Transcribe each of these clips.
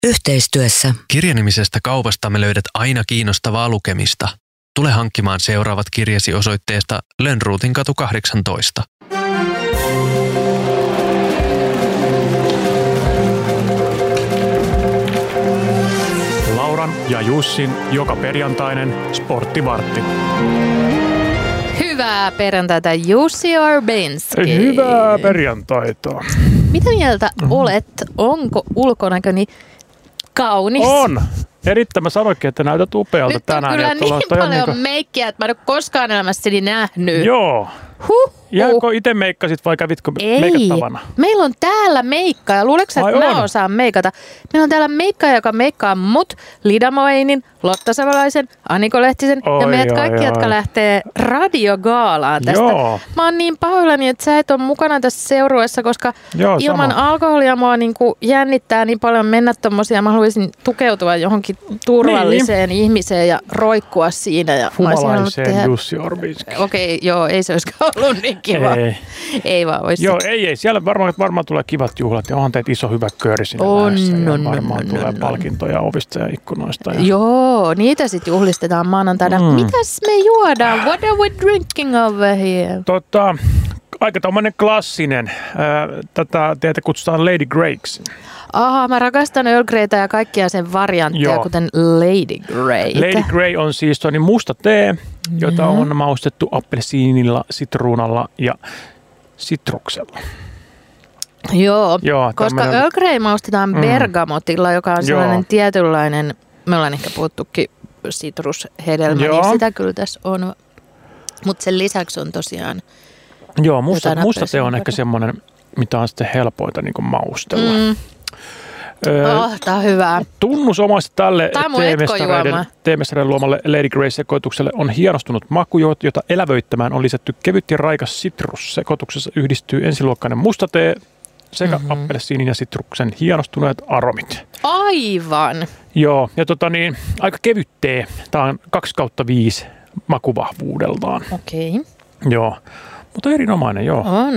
Yhteistyössä. Kirjanimisestä kaupastamme löydät aina kiinnostavaa lukemista. Tule hankkimaan seuraavat kirjasi osoitteesta Lönnruutin katu 18. Lauran ja Jussin joka perjantainen sporttivartti. Hyvää perjantaita, Jussi Orbinski. Hyvää perjantaita. Mitä mieltä olet? Onko ulkonäköni kaunis? On. Erittäin mä sanoinkin, että näytät upealta nyt tänään. Nyt on kyllä niin paljon meikkiä, että mä en ole koskaan elämässäni nähnyt. Joo. Jääkö itse meikkasit vai kävitkö meikattavana? Meillä on täällä meikkaaja. Luuletko, että mä osaan meikata? Meillä on täällä meikkaaja, joka meikkaa mut, Lida Moinin, Lotta Savolaisen, Aniko Lehtisen ja meidät kaikki, jotka lähtee radiogaalaan tästä. Joo. Mä oon niin pahoillani, että sä et ole mukana tässä seurueessa, koska ilman alkoholia mua niinku jännittää niin paljon mennä tommosia. Mä haluaisin tukeutua johonkin turvalliseen ihmiseen ja roikkua siinä. Ja humalaiseen Jussi Orbinski. Okei, joo, ei se olisikaan ollut niin kiva. Ei vaan olisi. Joo, ei. Siellä varmaan tulee kivat juhlat ja onhan teet iso hyvä kööri sinne lähdössä. Varmaan tulee palkintoja ovista ja ikkunoista. Ja... Joo, niitä sitten juhlistetaan maanantaina. Mitäs me juodaan? What are we drinking over here? Aika tommoinen klassinen. Tätä teitä kutsutaan Lady Greyksi. Mä rakastan Earl Greytä ja kaikkia sen variantteja, kuten Lady Grey. Lady Grey on siis musta tee, jota on maustettu appelsiinilla, sitruunalla ja sitruksella. Joo, koska Earl Grey maustetaan bergamotilla, joka on sellainen tietynlainen, me ollaan ehkä puhuttukin sitrushedelmä, niin sitä kyllä tässä on. Mutta sen lisäksi on tosiaan... Joo, musta tee on ehkä semmoinen, mitä on sitten helpoita niin kuin maustella. Tää on hyvää. Tunnusomaisesti tälle teemestareiden luomalle Lady Grey-sekoitukselle on hienostunut maku, jota elävöittämään on lisätty kevyt ja raikas sitrus. Sekoituksessa yhdistyy ensiluokkainen musta tee sekä appelsiinin ja sitruksen hienostuneet aromit. Aivan. Joo, ja aika kevyt tee. Tämä on 2/5 makuvahvuudeltaan. Okei. Joo. Mutta erinomainen, joo. On.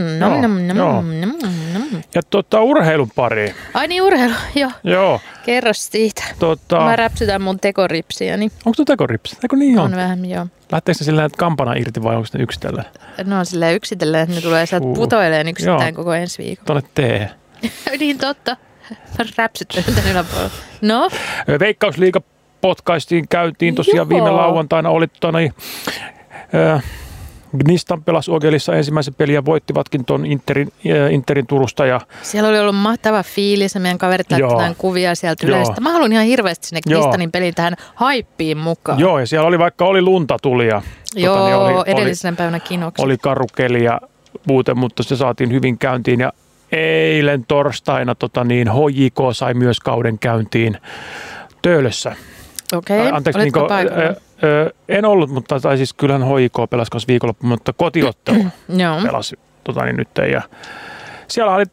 Ja urheilun pari. Ai niin, urheilu, joo. Kerro siitä. Mä räpsytän mun tekoripsiäni. Onko tuo tekoripsi? Eikö niin on? On vähän, joo. Lähteekö ne silleen kampana irti vai onko ne yksitellen? No on silleen yksitellen, että ne tulee sieltä putoileen yksittäin koko ensi viikon. Tuonne tee. Niin totta. Mä räpsyttelen tämän yläpuolella. No? Veikkausliiga potkaistiin, käytiin tosiaan viime lauantaina. Oli Gnistan pelasi Ogelissa ensimmäisen pelin ja voittivatkin tuon Interin Turusta. Ja... Siellä oli ollut mahtava fiilis ja meidän kaverit laittavat kuvia sieltä yleistä. Mä haluan ihan hirveästi sinne Gnistanin peliin tähän haippiin mukaan. Joo, ja siellä oli vaikka lunta tuli ja edellisenä päivänä kinoksi. Oli karukeli ja muuten, mutta se saatiin hyvin käyntiin ja eilen torstaina HJK sai myös kauden käyntiin Töölössä. Okei, olitko paikalla? En ollut, mutta siis kyllähän HJK pelasi kanssa viikonloppu, mutta kotiottelu pelasi nyt. Ja siellä oli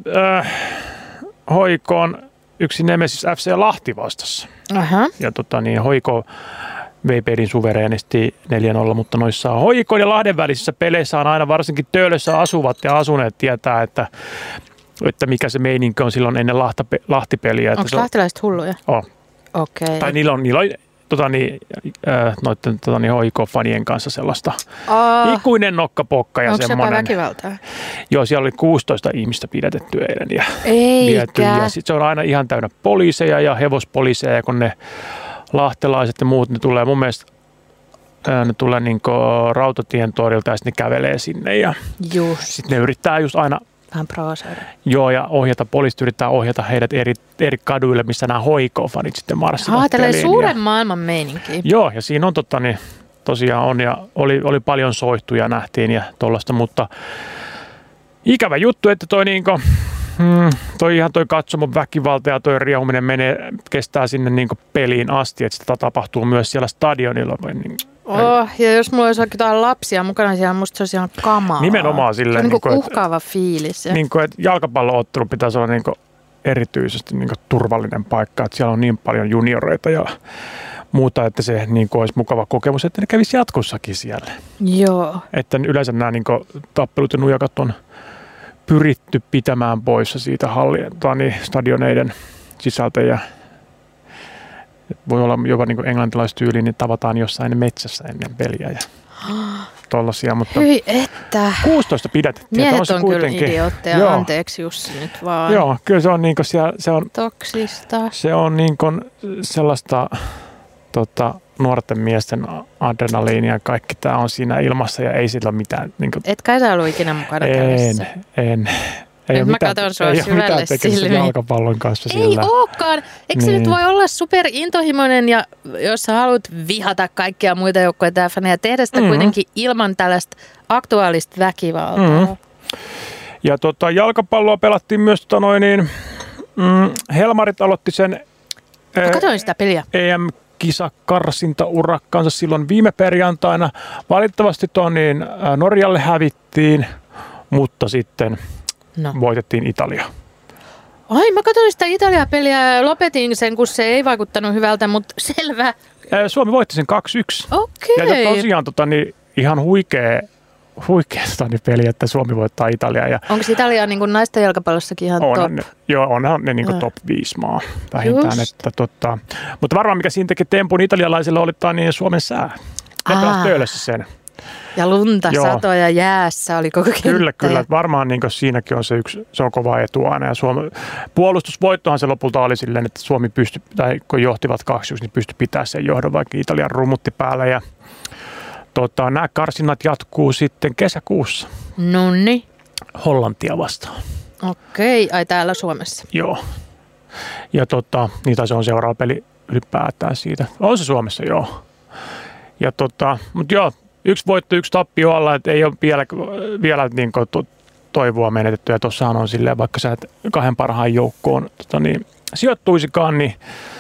HJK on yksi Nemesis FC Lahti vastassa. Ja HJK vei pelin suvereenisti 4-0, mutta noissa HJK ja Lahden välisissä peleissä on aina varsinkin Töölössä asuvat ja asuneet tietää, että mikä se meininki on silloin ennen Lahtipeliä. Onko lahtilaiset hulluja? On. Okei. Tai niillä on noiden HJK-fanien kanssa sellaista ikuinen nokkapokka ja semmoinen. Onko se väkivaltaa? Joo, siellä oli 16 ihmistä pidätetty eilen ja viety. Ja sit se on aina ihan täynnä poliiseja ja hevospoliiseja, ja kun ne lahtelaiset ja muut, ne tulee mun mielestä niinku Rautatien torilta ja sitten ne kävelee sinne ja sitten ne yrittää just aina vähän provosoida. Joo, ja poliisit yrittää ohjata heidät eri kaduille, missä nämä HJK-fanit sitten marssivat. Tällainen suuren maailman meininki. Joo, ja siinä on tosiaan on, ja oli paljon soihtuja nähtiin ja tollaista, mutta ikävä juttu, että toi katsomon väkivalta ja toi riehuminen kestää sinne peliin asti, että sitä tapahtuu myös siellä stadionilla. Ja jos mulla olisi jotain lapsia mukana siellä, musta se olisi ihan kamaa. Nimenomaan silleen. Se on uhkaava fiilis. Että jalkapalloottelu pitäisi olla erityisesti turvallinen paikka, että siellä on niin paljon junioreita ja muuta, että se olisi mukava kokemus, että ne kävisi jatkossakin siellä. Joo. Että yleensä nämä tappelut ja nujakat on pyritty pitämään poissa siitä stadioneiden sisältä ja Voi olla jopa niin englantilaistyyli, niin tavataan jossain metsässä ennen peliä ja tollaisia. Mutta hyi että. 16 pidätettiin. Miehet on kyllä idiootteja, anteeksi Jussi nyt vaan. Joo, kyllä se on niin kuin se on toksista. Se on niin kuin sellaista nuorten miesten adrenaliinia ja kaikki tämä on siinä ilmassa ja ei sillä ole mitään. Niin kuin, et kai sä ollut ikinä mukana kädessä? En. Ei nyt mä katson sua syvälle silmiin. Jalkapallon kanssa ei sillä. Olekaan. Eikö se nyt voi olla superintohimoinen ja jos sä haluat vihata kaikkia muita joukkoja ja faneja, tehdä sitä kuitenkin ilman tällaista aktuaalista väkivaltaa. Ja jalkapalloa pelattiin myös Helmarit aloitti sen mä katsoin sitä peliä. EM-kisakarsinta-urakkaansa silloin viime perjantaina. Valitettavasti Norjalle hävittiin, mutta sitten voitettiin Italia. Ai, mä katsoin sitä Italia-peliä ja lopetin sen, kun se ei vaikuttanut hyvältä, mutta selvä. Suomi voitti sen 2-1. Okei. Ja tosiaan ihan huikea peli, että Suomi voittaa Italiaa. Ja onko Italia niin kuin naisten jalkapallossakin ihan top? Joo, onhan ne niin kuin top 5 maa vähintään. Että, mutta varmaan mikä siinä teki tempun italialaisilla oli niin Suomen sää. Ne pelasi Töölössä sen. Ja lunta, satoja jäässä oli koko kenttä. Kyllä. Varmaan niin siinäkin on se on kova etu aina. Ja puolustusvoittohan se lopulta oli silleen, että Suomi pystyi, tai kun johtivat 2-1, niin pystyi pitämään sen johdon, vaikka Italian rumutti päällä. Ja nämä karsinnat jatkuu sitten kesäkuussa. Nonni. Hollantia vastaan. Okei, ai täällä Suomessa. Joo. Ja niitä se on seuraava peli ylipäätään siitä. On se Suomessa, joo. Ja mutta joo, 1 voitto, 1 tappio alla, että ei ole vielä niin kuin toivoa menetetty. Ja tuossahan on silleen, vaikka sä et 2 parhaan joukkoon sijoittuisikaan, niin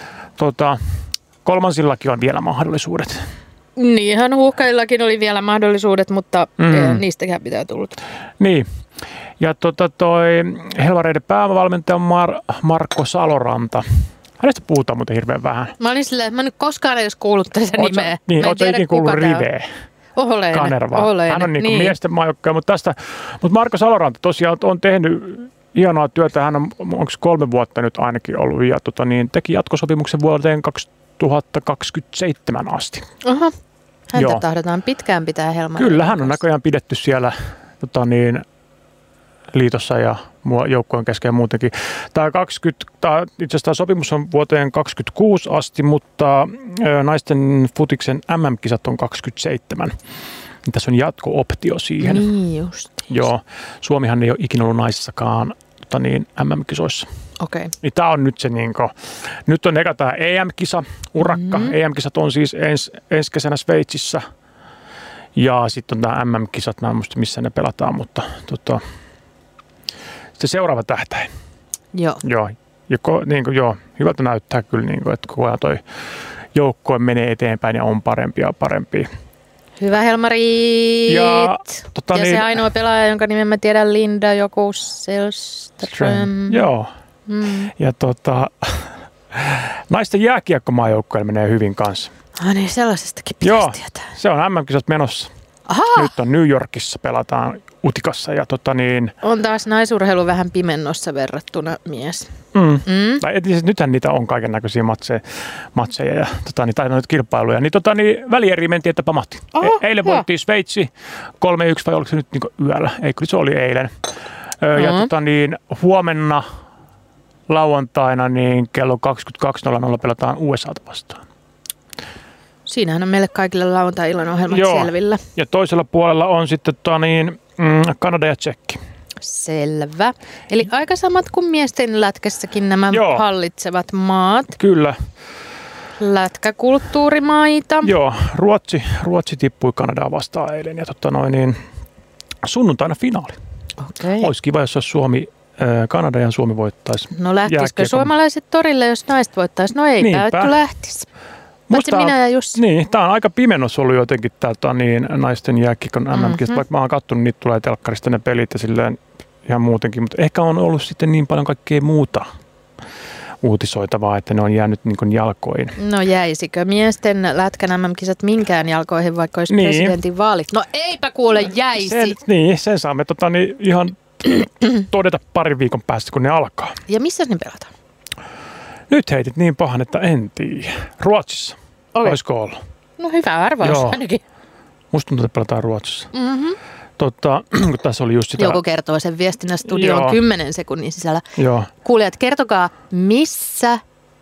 kolmansillakin on vielä mahdollisuudet. Niinhän huuhkajillakin oli vielä mahdollisuudet, mutta niistäkään pitää tullut. Niin. Ja Helvareiden päävalmentaja Marko Saloranta. Hänestä puhutaan muuten hirveän vähän. Mä olin silleen, että mä en nyt koskaan edes kuullut tätä nimeä. Niin, ootko ikin kuullut Riveä? Olen. Hän on niin miesten maajoukkoja, mutta Marko Saloranta tosiaan on tehnyt hienoa työtä. Hän on 3 vuotta nyt ainakin ollut ja teki jatkosopimuksen vuoteen 2027 asti. Aha. Häntä tahdotaan pitkään pitää Helmarin. Kyllä, hän on näköjään pidetty siellä liitossa ja joukkojen kesken muutenkin. Itse asiassa tämä sopimus on vuoteen 2026 asti, mutta naisten futiksen MM-kisat on 2027. Tässä on jatko-optio siihen. Niin just. Joo, Suomihan ei ole ikinä ollut naisissakaan MM-kisoissa. Okei. Niin tämä on nyt se nyt on eka tämä EM-kisa, urakka. EM-kisat on siis ensi kesänä Sveitsissä. Ja sitten on tämä MM-kisat, mä en muista missä ne pelataan, mutta se seuraava tähtäin. Joo. Joo. Ja hyvältä näyttää kyllä, että koko ajan toi joukkue menee eteenpäin ja on parempia ja parempia. Hyvä Helmarit! Ja se ainoa pelaaja, jonka nimen mä tiedän, Linda joku Selström. Joo. Ja naisten jääkiekkomaajoukkoille menee hyvin kanssa. Niin sellaisestakin pitäisi tietää. Se on MM-kisat menossa. Aha. Nyt on New Yorkissa, pelataan Utikassa ja on taas naisurheilu vähän pimennossa verrattuna mies. Nythän niitä on kaiken näköisiä matseja ja tai noita kilpailuja. Niin välieriin mentiin, että pamahti. Eilen voittiin Sveitsi 3-1 vai oliko se nyt yöllä? Ei, kyllä se oli eilen. Ja huomenna lauantaina niin kello 22.00 pelataan USAta vastaan. Siinähän on meille kaikille lauantai-illan ohjelmat selvillä. Ja toisella puolella on sitten Kanada ja Tsekki. Selvä. Eli aika samat kuin miesten lätkässäkin nämä hallitsevat maat. Kyllä. Lätkäkulttuurimaita. Joo, Ruotsi tippui Kanadaa vastaan eilen ja sunnuntaina finaali. Okei. Olisi kiva, jos olisi Kanada ja Suomi voittaisi. No lähtisikö suomalaiset torille, jos naiset voittaisi? No eipä, että lähtisi. Paitsi minä ja Jussi. Niin, tämä on aika pimennossa ollut jotenkin täältä naisten jääkiekon MM-kisat. Vaikka mä oon katsonut, niitä tulee telkkarista ne pelit ja silleen ihan muutenkin. Mutta ehkä on ollut sitten niin paljon kaikkea muuta uutisoitavaa, että ne on jäänyt niin jalkoihin. No jäisikö miesten lätkän MM-kisat minkään jalkoihin, vaikka olisi presidentin vaalit? No eipä kuule jäisi. Sen saamme ihan todeta parin viikon päästä, kun ne alkaa. Ja missä ne pelataan? Nyt heitit niin pahan, että en tiedä. Ruotsissa. Olisiko ollut? No hyvä arvaus ainakin. Musta tuntuu, että pelataan Ruotsissa. Kun tässä oli just sitä... Joku kertoo sen viestinnän studioon 10 sekunnin sisällä. Joo. Kuulijat, kertokaa, missä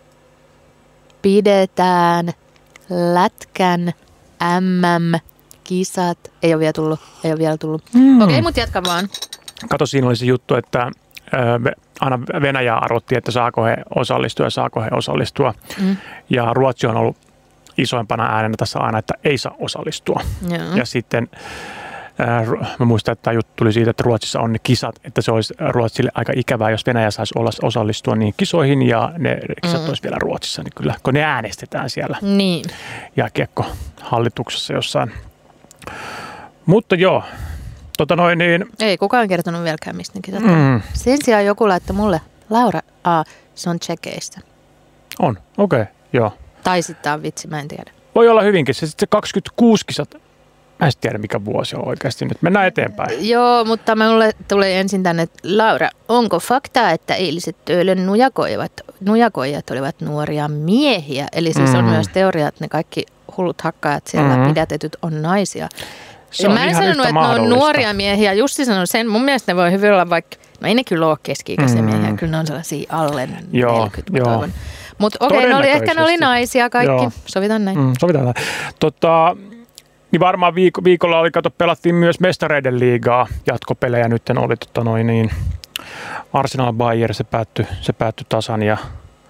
pidetään lätkän MM-kisat. Ei ole vielä tullut. Okei, mutta jatka vaan. Kato, siinä oli se juttu, että aina Venäjä arvotti, että saako he osallistua. Ja Ruotsi on ollut isoimpana äänenä tässä aina, että ei saa osallistua. Ja sitten mä muistan, että tämä juttu tuli siitä, että Ruotsissa on ne kisat, että se olisi Ruotsille aika ikävää, jos Venäjä saisi osallistua niihin kisoihin ja ne kisat olisi vielä Ruotsissa, niin kyllä, kun ne äänestetään siellä jääkiekkohallituksessa jossain. Mutta joo, Ei kukaan kertonut vieläkään, mistä ne kisat Sen sijaan joku laittoi mulle, Laura, se on Tsekeistä. On, okei, joo. Tai sitten tämä on vitsi, mä en tiedä. Voi olla hyvinkin, se 26 kisat. Mä en tiedä, mikä vuosi on oikeasti nyt. Mennään eteenpäin. Joo, mutta minulle tuli ensin tänne, Laura, onko faktaa, että eiliset Töölön nujakoijat olivat nuoria miehiä? Eli siis on myös teoria, että ne kaikki hullut hakkaajat siellä pidätetyt on naisia. Mä en sanonut, että ne on nuoria miehiä. Jussi sanoi sen. Mun mielestä ne voi hyvin olla vaikka, no ei ne kyllä ole keski-ikäisiä miehiä. Kyllä ne on sellaisia alle 40, mä toivon. Mutta okei, ehkä ne oli naisia kaikki. Sovitaan näin. Sovitaan näin. Niin varmaan viikolla pelattiin myös Mestareiden liigaa jatkopelejä. Nyt oli Arsenal Bayern, se päättyi tasan ja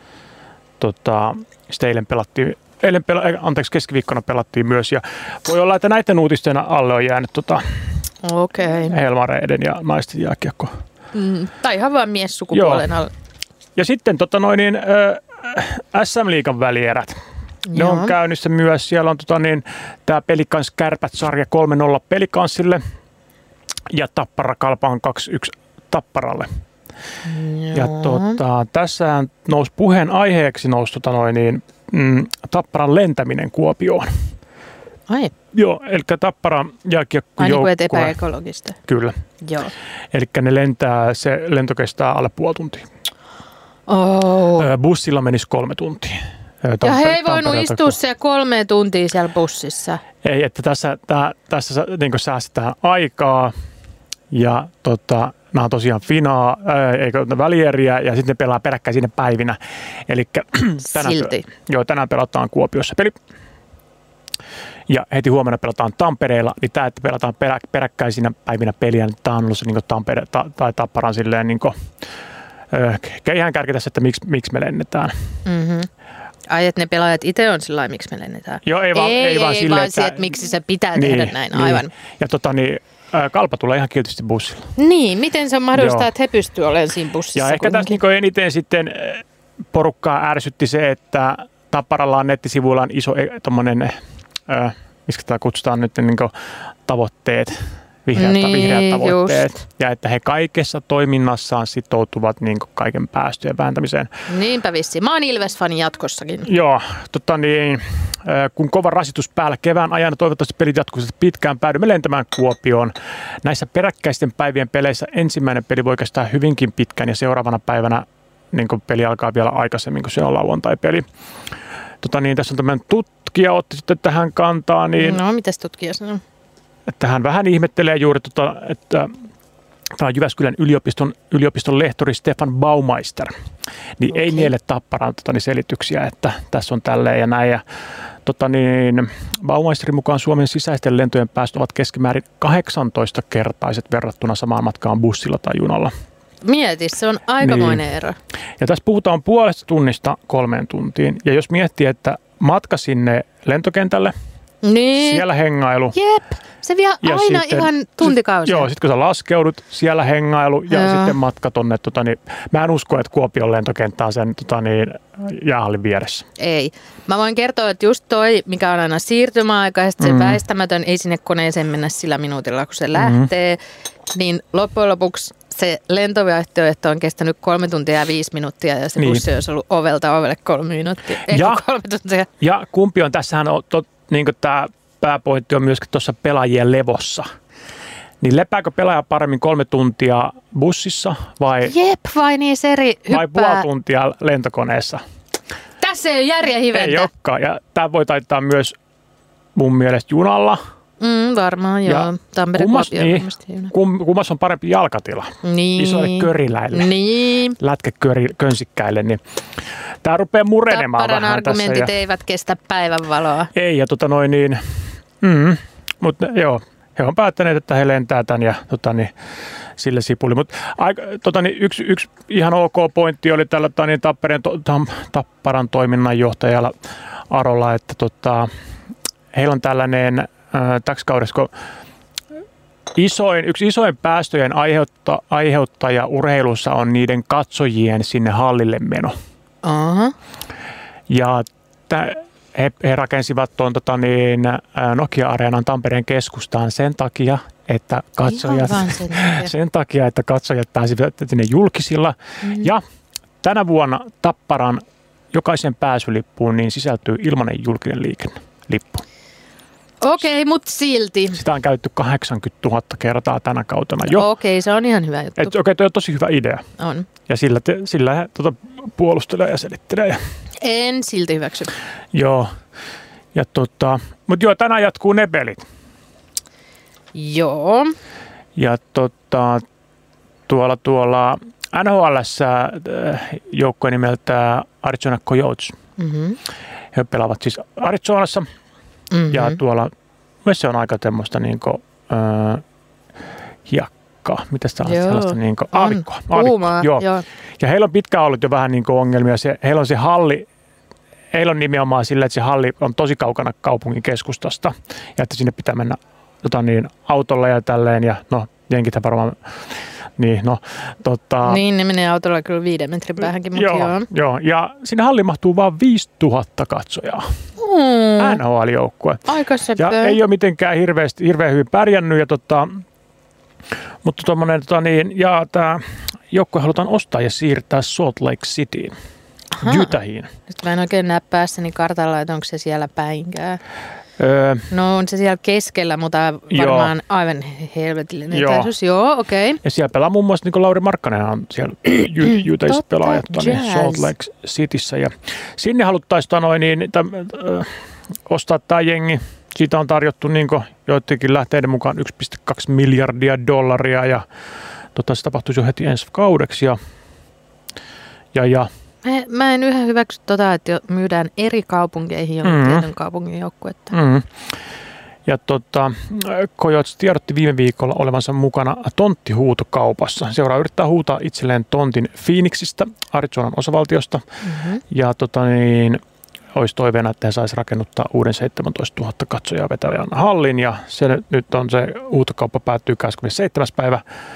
sitten keskiviikkona pelattiin myös. Ja voi olla, että näiden uutisten alle on jäänyt Helmareiden ja naisten jääkiekko. Tai ihan vaan miessukupuolen alle. Ja sitten SM-liigan välierät. Ne on käynnissä myös. Siellä on tämä Pelikans Kärpät-sarja 3-0 Pelikansille ja Tappara Kalpa on 2-1 Tapparalle. Ja tässä nousi puheen aiheeksi Tapparan lentäminen Kuopioon. Ai. Joo, eli Tapparan jääkiekkojoukkue. Aina kuin epäekologista. Kyllä. Joo. Eli se lento kestää alle puoli tuntia. Bussilla menisi 3 tuntia. Ja he ei voinut istua siellä 3 tuntia siellä bussissa. Ei, että tässä niin säästetään aikaa ja nämä on tosiaan välieriä ja sitten ne pelaa peräkkäin sinne päivinä. Eli tänään pelataan Kuopiossa peli. Ja heti huomenna pelataan Tampereella, niin tämä, että pelataan peräkkäisinä päivinä peliä, niin tämä on ollut se Tampere tai Tapparan silleen ihan kärki tässä, että miksi me lennetään. Ai, että ne pelaajat itse on sillä lailla, miksi me lennetään. Joo, ei vaan silleen, että miksi se pitää tehdä näin, aivan. Ja Kalpa tulee ihan kiltisti bussilla. Niin, miten se on mahdollista, että he pystyvät olemaan siinä bussissa? Ja ehkä tässä eniten sitten porukkaa ärsytti se, että Tapparalla on nettisivuillaan iso tommonen, miksi tämä kutsutaan nyt tavoitteet, vihreät tavoitteet. Just. Ja että he kaikessa toiminnassaan sitoutuvat kaiken päästöjen vähentämiseen. Niinpä vissiin. Mä oon Ilves-fani jatkossakin. Joo, kun kova rasitus päällä kevään ajan, toivottavasti pelit jatkuisivat pitkään, päädymme lentämään Kuopioon. Näissä peräkkäisten päivien peleissä ensimmäinen peli voi kestää hyvinkin pitkään ja seuraavana päivänä peli alkaa vielä aikaisemmin, kun se on lauantai-peli. Tässä on tämmöinen tutkija otti sitten tähän kantaa. No, mitäs tutkija sanoo? Että hän vähän ihmettelee juuri, että tämä on Jyväskylän yliopiston lehtori Stefan Baumeister. Niin ei niille Tapparan selityksiä, että tässä on tälleen ja näin. Ja, Baumeisterin mukaan Suomen sisäisten lentojen päästöt ovat keskimäärin 18-kertaiset verrattuna samaan matkaan bussilla tai junalla. Mieti, se on aikamoinen ero. Ja tässä puhutaan puolesta tunnista 3 tuntiin. Ja jos miettii, että matka sinne lentokentälle, siellä hengailu. Jep, se vie aina sitten, ihan tuntikausia. Joo, sitten kun sä laskeudut, siellä hengailu ja sitten matka tonne. Mä en usko, että Kuopion lentokenttä on sen jäähallin vieressä. Ei. Mä voin kertoa, että just toi, mikä on aina siirtymäaikaisesti, se väistämätön, ei sinne koneeseen mennä sillä minuutilla, kun se lähtee, niin loppujen lopuksi se lentovaihtoehto on kestänyt 3 tuntia ja 5 minuuttia ja se bussi olisi ollut ovelta ovelle 3 minuuttia. Ei 3 tuntia. Ja kumpi on, tässähän on tämä pääpointti on myöskin tuossa pelaajien levossa. Niin lepääkö pelaaja paremmin 3 tuntia bussissa vai niin eri hyppää. Vai puoli tuntia lentokoneessa? Tässä ei ole järjen hiventä. Ei olekaan. Ja tämä voi taittaa myös mun mielestä junalla. Varmaan, joo. Kummas on parempi jalkatila isoille köriläille, lätkäkönsikkäille, niin tämä rupeaa murenemaan Tapparan vähän tässä. argumentit eivät kestä päivänvaloa. Ei, ja mutta joo, he on päättäneet, että he lentää tämän ja sille sipuli. Mutta yksi ihan ok pointti oli tällä Tapparan toiminnanjohtajalla Arolla, että heillä on tällainen täksi kaudessa, kun yksi isoin päästöjen aiheuttaja urheilussa on niiden katsojien sinne hallille meno. Ja he rakensivat tuon Nokia-areenan Tampereen keskustaan sen takia, että katsojat pääsivät sinne julkisilla. Ja tänä vuonna Tapparan jokaisen pääsylippuun niin sisältyy ilmainen julkinen liikennelippu. Okei, mutta silti. Sitä on käytetty 80 000 kertaa tänä kautena jo. Okei, se on ihan hyvä juttu. Okei, toi on tosi hyvä idea. On. Ja sillä he puolustelee ja selittelee. En silti hyväksy. Joo. Ja mutta joo, tänään jatkuu ne pelit. Joo. Ja tuolla NHL:ssä joukkue nimeltä Arizona Coyotes. He pelaavat siis Arizonassa. Ja tuolla myös se on aika tämmöistä hiekkaa. Mitä sitä on? Sellaista aavikkoa. Joo. Ja heillä on pitkään ollut jo vähän ongelmia. Heillä on se halli. Heillä on nimenomaan sillä, että se halli on tosi kaukana kaupungin keskustasta. Ja että sinne pitää mennä autolla ja tälleen. Ja jenkithän varmaan. Niin, ne menee autolla kyllä 5 metrin päähänkin. Joo. Ja sinne halliin mahtuu vaan 5000 katsojaa. NHL-joukkue. Aika ja ei ole mitenkään hirveän hyvin pärjännyt. Mutta tämä joukkue halutaan ostaa ja siirtää Salt Lake Cityin, Utahiin. Nyt mä en oikein näe päässäni kartalla, että onko se siellä päinkään. No on se siellä keskellä, mutta varmaan aivan helvetillinen etäisyys. Joo, okei. Ja siellä pelaa muun muassa Lauri Markkanen on siellä Utahissa pelaaja Salt Lake Cityssä. Ja sinne haluttaisiin ostaa tämä jengi. Siitä on tarjottu joidenkin lähteiden mukaan $1.2 miljardia. Ja se tapahtuisi jo heti ensi kaudeksi. Ja Mä en yhä hyväksy että myydään eri kaupunkeihin jonkun tietyn kaupungin joukkuetta. Ja Coyotes tiedotti viime viikolla olevansa mukana tonttihuutokaupassa. Seuraa yrittää huutaa itselleen tontin Phoenixista, Arizonan osavaltiosta. Ja olisi toiveena, että he saisi rakennuttaa uuden 17 000 katsojaa vetävän hallin. Ja nyt on se huutokauppa päättyy 27. päivä.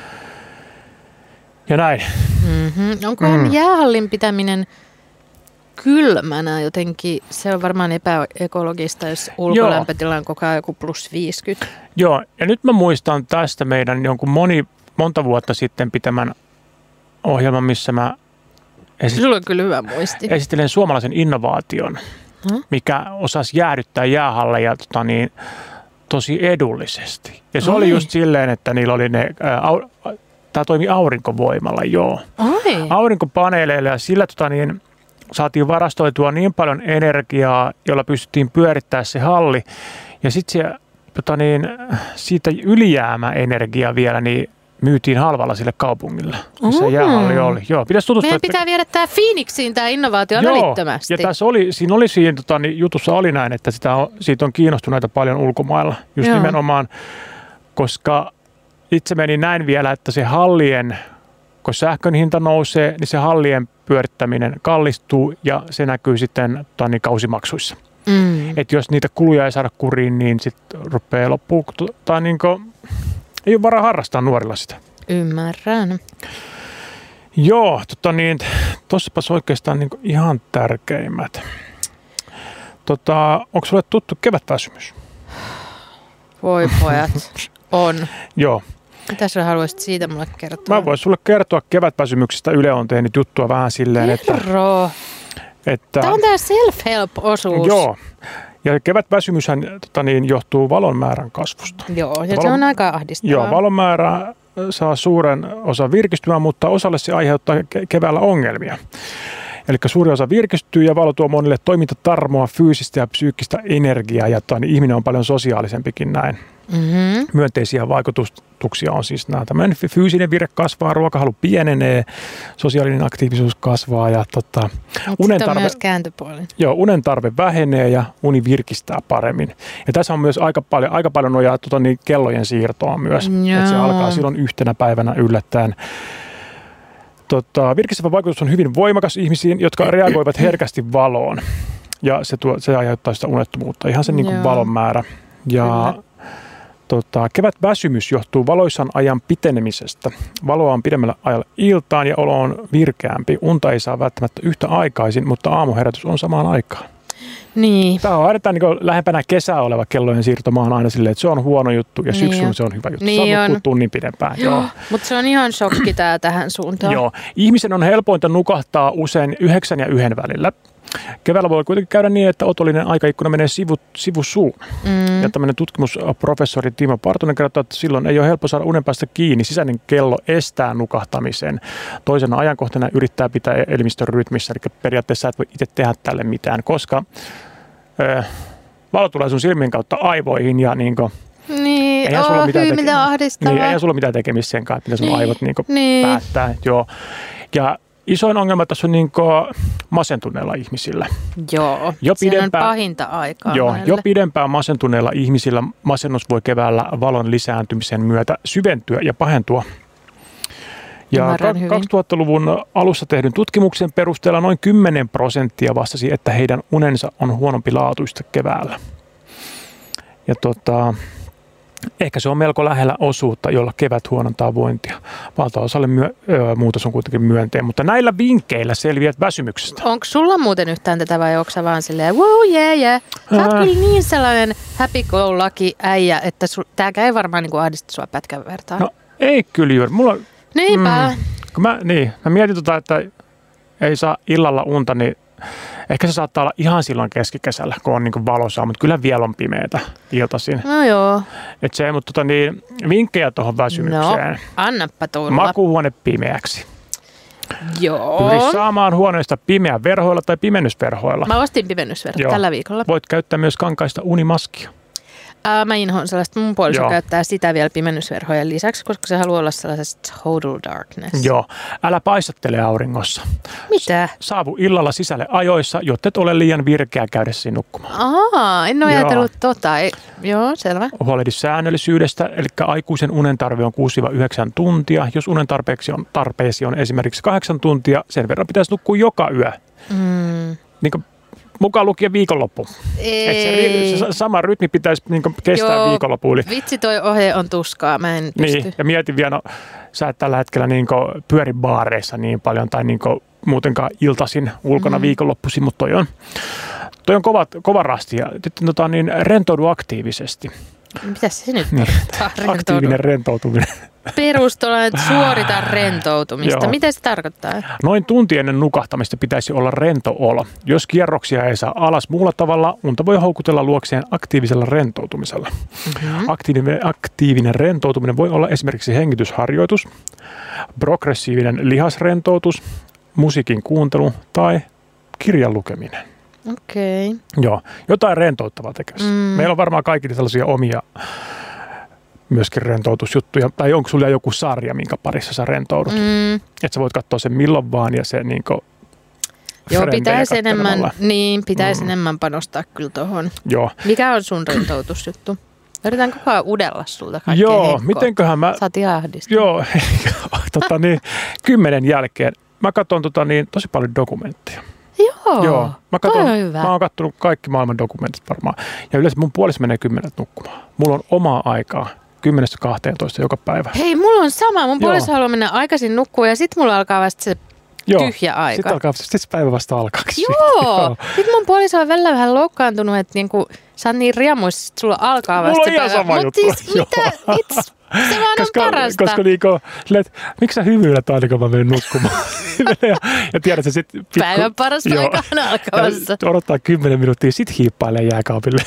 Ja näin. Onkohan jäähallin pitäminen kylmänä jotenkin? Se on varmaan epäekologista, jos ulkolämpötila on koko ajan joku +50. Joo, ja nyt mä muistan tästä meidän jonkun monta vuotta sitten pitämän ohjelman, missä mä Sulla on kyllä hyvä muisti. Esittelen suomalaisen innovaation, mikä osasi jäädyttää jäähalleja tosi edullisesti. Ja se oli just silleen, että niillä oli tämä toimi aurinkovoimalla, joo. Aurinkopaneeleilla ja sillä saatiin varastoitua niin paljon energiaa, jolla pystyttiin pyörittämään se halli. Ja sitten siitä ylijäämäenergiaa vielä niin myytiin halvalla sille kaupungille, missä jäähalli oli. Joo, pitäisi tutustua. Meidän pitää viedä tämä Phoenixiin tämä innovaatio välittömästi. Ja siinä jutussa oli näin, että siitä on kiinnostuneita paljon ulkomailla. Just nimenomaan, koska itse meni näin vielä, että se hallien, kun sähkön hinta nousee, niin se hallien pyörittäminen kallistuu ja se näkyy sitten kausimaksuissa. Että jos niitä kuluja ei saada kuriin, niin sitten rupeaa loppuun, ei ole varaa harrastaa nuorilla sitä. Ymmärrän. Joo, tossapas oikeastaan ihan tärkeimmät. Onko sulle tuttu kevätväsymys? Voi pojat, on. Joo. Mitä sä haluaisit siitä mulle kertoa? Mä voin sulle kertoa kevätväsymyksestä. Yle on tehnyt juttua vähän silleen, että tämä on tämä self-help-osuus. Joo. Ja kevätväsymyshän johtuu valon määrän kasvusta. Joo, ja se on aika ahdistavaa. Joo, valon määrä saa suuren osan virkistymään, mutta osalle se aiheuttaa keväällä ongelmia. Eli suuri osa virkistyy ja valo tuo monille toimintatarmoa, fyysistä ja psyykkistä energiaa ja niin ihminen on paljon sosiaalisempikin näin. Mm-hmm. Myönteisiä vaikutuksia on siis nämä. Tämmöinen fyysinen vire kasvaa, ruokahalu pienenee, sosiaalinen aktiivisuus kasvaa ja unen tarve, myös kääntöpuoli. Joo, unen tarve vähenee ja uni virkistää paremmin. Ja tässä on myös aika paljon nojaa kellojen siirtoa myös, että se alkaa silloin yhtenä päivänä yllättäen. Virkistävä vaikutus on hyvin voimakas ihmisiin, jotka reagoivat herkästi valoon ja se aiheuttaa sitä unettomuutta, ihan se niin kuin valon määrä. Ja kevätväsymys johtuu valoisan ajan pitenemisestä. Valoa on pidemmällä ajalla iltaan ja olo on virkeämpi. Unta ei saa välttämättä yhtä aikaisin, mutta aamuherätys on samaan aikaan. Niin. Tämä on aina niin lähempänä kesää oleva kellojen siirto. Mä oon aina silleen, että se on huono juttu ja syksyllä se on hyvä juttu. Niin saa nukkua tunnin pidempään. Joo. Mutta se on ihan shokki tähän suuntaan. Joo. Ihmisen on helpointa nukahtaa usein 9 ja 1 välillä. Keväällä voi kuitenkin käydä niin, että otollinen aikaikkuna menee sivusuun. Ja tämmöinen tutkimusprofessori Timo Partunen kertoo, että silloin ei ole helppo saada unen päästä kiinni. Sisäinen kello estää nukahtamisen. Toisena ajankohtana yrittää pitää elimistön rytmissä, eli periaatteessa et voi itse tehdä tälle mitään, koska valo tulee sun silmien kautta aivoihin ja eihän sulla mitään tekemistä sen kanssa, mitä sun aivot päättää. Joo. Ja isoin ongelma tässä on masentuneilla ihmisillä. Joo, se on pahinta aikaa. Joo, jo pidempään masentuneilla ihmisillä masennus voi keväällä valon lisääntymisen myötä syventyä ja pahentua. Ja 2000-luvun alussa tehdyn tutkimuksen perusteella noin 10% vastasi, että heidän unensa on huonompi laatuista keväällä. Ja ehkä se on melko lähellä osuutta, jolla kevät huonontaa vointia. Valtaosalle muutos on kuitenkin myönteinen, mutta näillä vinkkeillä selviät väsymyksestä. Onko sulla muuten yhtään tätä vai onko sä vaan silleen, wow, yeah. Sä oot kyllä niin sellainen happy go lucky äijä, että tääkään ei varmaan ahdista sua pätkän vertaa. No ei kyllä juuri. Niinpä. Mä mietin että ei saa illalla unta, niin ehkä se saattaa olla ihan silloin keskikesällä, kun on valosaa, mutta kyllä vielä on pimeätä iltaisin. No joo. Mutta vinkkejä tuohon väsymykseen. No, annappa tulla. Makuuhuone pimeäksi. Joo. Pyri saamaan huoneesta pimeän verhoilla tai pimennysverhoilla. Mä ostin pimennysverhot tällä viikolla. Voit käyttää myös kankaista unimaskia. Mä inhoan sellaista. Mun puoliso käyttää sitä vielä pimennysverhojen lisäksi, koska se haluaa olla sellaisessa total darkness. Joo. Älä paistattele auringossa. Mitä? Saavu illalla sisälle ajoissa, jotta et ole liian virkeä käydessä nukkumaan. En ole ajatellut Joo, selvä. Huolehdi säännöllisyydestä, eli aikuisen unen tarve on 6-9 tuntia. Jos unen tarpeesi on esimerkiksi 8 tuntia, sen verran pitäisi nukkua joka yö. Mukaan lukien viikonloppu. Se sama rytmi pitäisi kestää viikonloppuun. Vitsi, toi ohje on tuskaa, mä en pysty. Niin, ja mietin vielä, sä et tällä hetkellä pyöri baareissa niin paljon tai muutenkaan iltaisin ulkona viikonloppuisin, mutta toi on kova rasti ja rentoudu aktiivisesti. Mitä se nyt tarkoittaa? Aktiivinen rentoutuminen. Perustolainen suorita rentoutumista. Joo. Mitä se tarkoittaa? Noin tunti ennen nukahtamista pitäisi olla rento olo. Jos kierroksia ei saa alas muulla tavalla, unta voi houkutella luokseen aktiivisella rentoutumisella. Aktiivinen rentoutuminen voi olla esimerkiksi hengitysharjoitus, progressiivinen lihasrentoutus, musiikin kuuntelu tai kirjan lukeminen. Okei. Joo, jotain rentouttavaa tekemässä. Meillä on varmaan kaikki tällaisia omia myöskin rentoutusjuttuja. Tai onko sulla joku sarja, minkä parissa sä rentoudut? Että sä voit katsoa sen milloin vaan ja se Joo, pitäisi enemmän panostaa kyllä tuohon. Joo. Mikä on sun rentoutusjuttu? Yritän koko ajan udella sulta kaikkea Joo, mitenköhän mä... Sä oot ihan ahdistunut. Joo, 10 jälkeen mä katson tosi paljon dokumentteja. Joo, toi on hyvä. Mä oon kattonut kaikki maailman dokumentit varmaan. Ja yleensä mun puoliso menee 10 nukkumaan. Mulla on omaa aikaa 10-12 joka päivä. Hei, mulla on sama. Mun puoliso haluaa mennä aikaisin nukkumaan ja sit mulla alkaa vasta se tyhjä aika. Sitten päivä vasta alkaa. Joo. Sitten mun puoliso on välillä vähän loukkaantunut, että sä oot niin riemuissa, että sulla alkaa vasta mulla on ihan sama juttu. Mutta siis mitä? It's Se vaan on parasta. Koska miksi sä hymyilet aina, kun mä menen nukkumaan? ja tiedät, että sitten... Päivän parasta aika on alkamassa. Odottaa 10 minuuttia, sit hiippailee jääkaapille.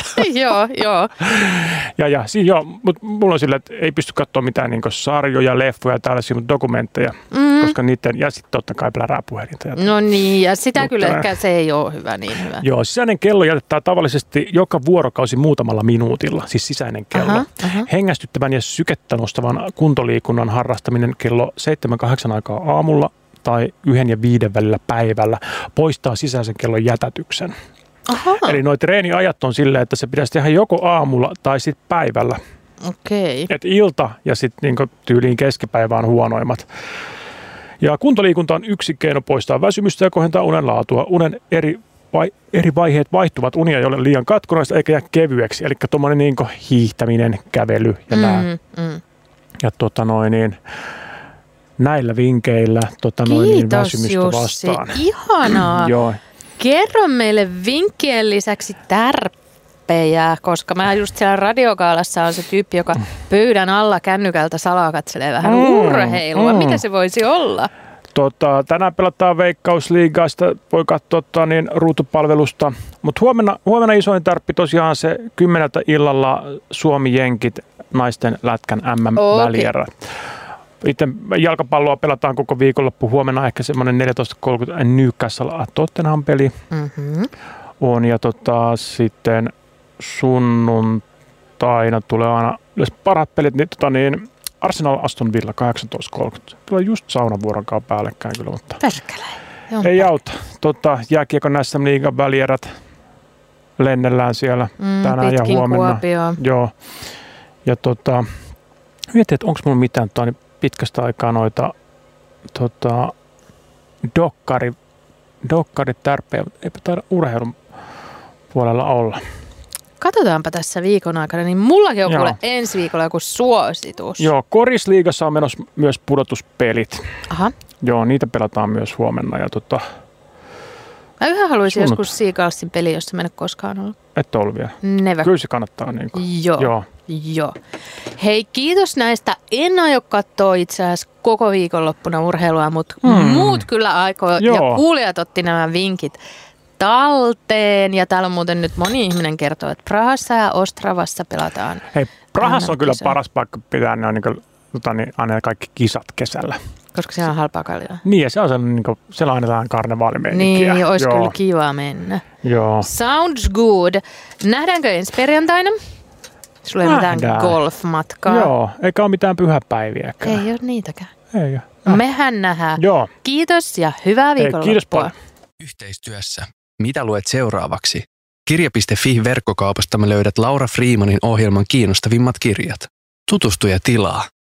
Joo. Mutta mulla on sillä, että ei pysty katsoa mitään niin sarjoja, leffoja, tällaisia, mutta dokumentteja. Koska niiden, ja sitten totta kai plärää puhelinta. No niin, ja sitä kyllä ehkä se ei ole niin hyvä. Joo, sisäinen kello jätetään tavallisesti joka vuorokausi muutamalla minuutilla, siis sisäinen kello. Hengästyttävän ja sykettä nostavan kuntoliikunnan harrastaminen kello 7-8 aikaa aamulla tai 1 ja 5 välillä päivällä poistaa sisäisen kellon jätätyksen. Aha. Eli nuo treeniajat on silleen, että se pitäisi tehdä joko aamulla tai sitten päivällä. Okei. Et ilta ja sitten niinku tyyliin keskipäivä on huonoimmat. Ja kuntoliikunta on yksi keino poistaa väsymystä ja kohentaa unen laatua. Unen eri vaiheet vaihtuvat, unia ei ole liian katkonaista eikä jää kevyeksi. Eli tuommoinen niinku hiihtäminen, kävely ja nämä. Ja näillä vinkkeillä väsymystä Jussi, vastaan. Ihanaa. Joo. Kerro meille vinkkien lisäksi tärppejä, koska mä just siellä radiokaalassa on se tyyppi, joka pöydän alla kännykältä salaa katselee vähän urheilua. Mitä se voisi olla? Tänään pelataan Veikkausliigasta, voi katsoa ruutupalvelusta. Mutta huomenna isoin tärppi tosiaan se 10 illalla Suomi-Jenkit naisten lätkän MM-välierä. Itse jalkapalloa pelataan koko viikonloppu. Huomenna ehkä semmoinen 14.30 Newcastle Tottenham-peli on. Ja sitten sunnuntaina tulee aina parhaat pelit, niin Arsenal Aston Villa 18.30. Tulee just saunavuoronkaan päällekkäin kyllä, mutta ei auta. Jääkiekon SM Liigan välierät lennellään siellä tänään ja huomenna. Kuopioon. Joo. Ja mietin, että onko mulla mitään pitkästä aikaa noita dokkarit tärppejä, eipä taida urheilun puolella olla. Katsotaanpa tässä viikon aikana, niin mullakin on kuule ensi viikolla joku suositus. Joo, Korisliigassa on menossa myös pudotuspelit. Aha. Joo, niitä pelataan myös huomenna. Ja mä yhä haluaisin joskus Seagullsin peli, jossa mä en ole koskaan ollut. Et ole vielä. Never. Kyllä se kannattaa. Joo. Hei, kiitos näistä. En aio katsoa itse asiassa koko viikonloppuna urheilua, mutta muut kyllä aikoo. Ja kuulijat otti nämä vinkit talteen. Ja täällä on muuten nyt moni ihminen kertoo, että Prahassa ja Ostravassa pelataan. Hei, Prahassa on kyllä paras paikka pitää ne aina kaikki kisat kesällä. Koska siellä on halpaa kaljaa. Niin, ja se on sellainen, siellä annetaan karnevaalimeininkiä. Niin, olisi kyllä kiva mennä. Joo. Sounds good. Nähdäänkö ensi perjantaina? Sulla ei mitään golfmatkaa. Joo, eikä ole mitään pyhäpäiviäkään. Ei ole niitäkään. Ei ole. Mehän nähdään. Joo. Kiitos ja hyvää viikonloppua. Kiitos paljon. Yhteistyössä. Mitä luet seuraavaksi? Kirja.fi verkkokaupasta löydät Laura Freemanin ohjelman kiinnostavimmat kirjat. Tutustu ja tilaa.